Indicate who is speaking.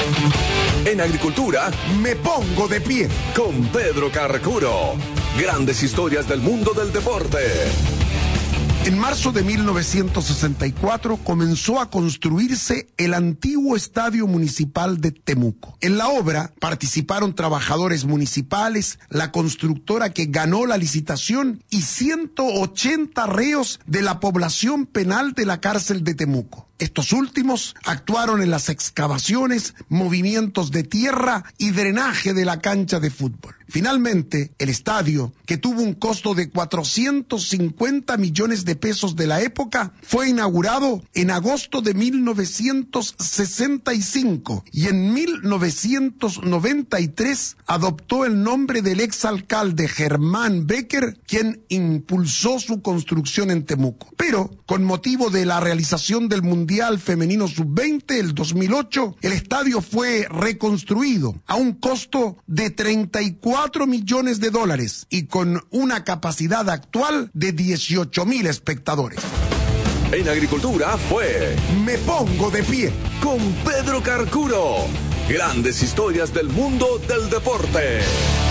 Speaker 1: En agricultura, me pongo de pie con Pedro Carcuro. Grandes historias del mundo del deporte.
Speaker 2: En marzo de 1964 comenzó a construirse el antiguo Estadio Municipal de Temuco. En la obra participaron trabajadores municipales, la constructora que ganó la licitación y 180 reos de la población penal de la cárcel de Temuco. Estos últimos actuaron en las excavaciones, movimientos de tierra y drenaje de la cancha de fútbol. Finalmente, el estadio, que tuvo un costo de 450 millones de pesos de la época, fue inaugurado en agosto de 1965 y en 1993 adoptó el nombre del exalcalde Germán Becker, quien impulsó su construcción en Temuco. Pero, con motivo de la realización del Mundial Femenino Sub-20, el 2008, el estadio fue reconstruido a un costo de 34 millones de dólares y con una capacidad actual de 18,000 espectadores.
Speaker 1: En agricultura fue Me Pongo de Pie con Pedro Carcuro. Grandes historias del mundo del deporte.